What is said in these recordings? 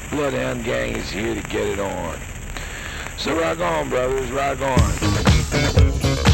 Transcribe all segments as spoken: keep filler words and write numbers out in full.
Bloodhound Gang is here to get it on. So rock on, brothers, rock on.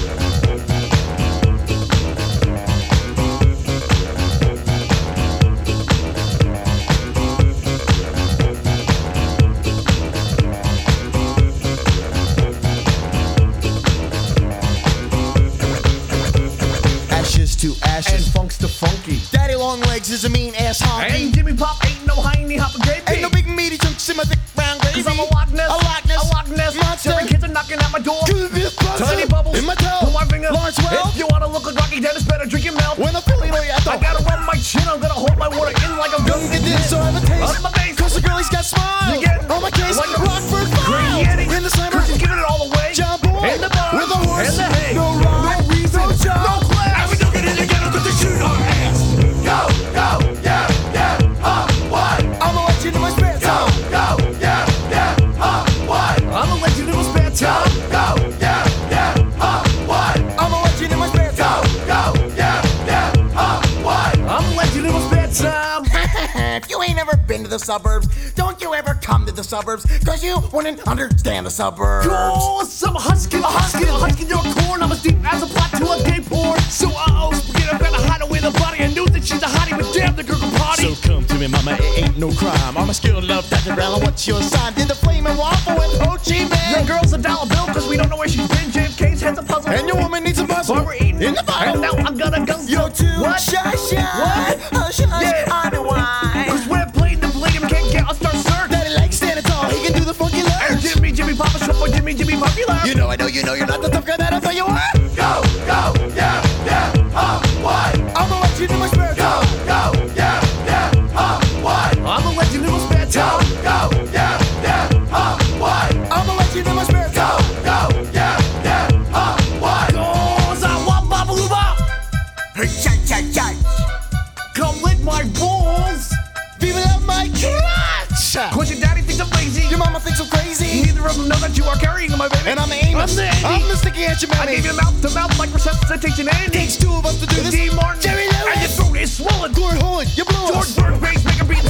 To ashes, and funk's the funky. Daddy long legs is a mean ass honky. And Jimmy Pop ain't no hiney hopper gravy. Ain't no big meaty chunks in my thick brown gravy. Cause I'm a Loch Ness, a Loch Ness, a Loch Ness monster. Seven kids are knocking at my door. Tiny bubbles in my toe. Put my finger. Lawrence Welk. If you wanna look like Rocky Dennis, better drink your milk. When I'm feeling all I gotta rub my chin, I'm gonna hold my water in like I'm gonna get this, so I have a taste. Up my face. Cause the girlie's got smile. You get on my case, like a Rockford Green File. Yeti. In the summer, Cause she's giving it all away. John Boy, in the bar, with a horse, and the hay. no rhyme, no reason, no job, no class. And we don't get in together cause they shoot our ass. Go, go, yeah, yeah, huh, what? I'ma let you know my spare time. Go, go, yeah, yeah, huh, what? I'ma let you know my spare time. Go, go, yeah, yeah, huh, what? I'ma let you know my spare time. Go, go, yeah, yeah, huh, what? I'ma let you know my spare time. If you ain't ever been to the suburbs, don't you ever come to the suburbs, cause you wouldn't understand the suburbs. Oh, some husky, a husky, a husky, you're a corn. I'm as deep as a plot to a gay porn. So uh-oh, forget I've got to hide away the body. I knew that she's a hottie, but damn, the girl can party. So come to me, mama, it ain't no crime. I'm a skilled love, Doctor Brown, what's your sign? Did the flaming waffle with Ho Chi Minh? Your girl's a dollar bill, cause we don't know where she's been. J F K's head's a puzzle. And your woman needs a puzzle. While we're eating in the bottle. And now I'm gonna go. You're too what? shy, shy. What? Hush, hush, Yeah. I know why. Cause we're playing the palladium, can't get us start search. Daddy likes standing tall, he can do the funky lurch. And Jimmy, Jimmy Papa, short for Jimmy, Jimmy Popular. You know, I know, you know, you're not the tough guy that I thought you were. Go, go, yeah, yeah, huh, what? I'ma let you do my spare time. Go, go, yeah, yeah, huh, what? I'ma let you know my spare time. Go, go, yeah, yeah, huh, what? I'ma let you do my spare time. Go, go, yeah, yeah, huh, what? Cause I want Babaloo Bop. Hey, chay, chay, chay. Come lick my balls. People love my crotch. Cause your daddy thinks I'm lazy. Your mama thinks I'm crazy. Neither of them know that you are carrying my baby. And I'm the Amos. I'm the Andy. I'm the sticky at your I mammy. gave you mouth to mouth like resuscitation Andy. Takes two of us to do this. D. Martin. Jerry Lewis. And your throat is swollen. Corey Holland, you blew George us. Bird bass, make a beat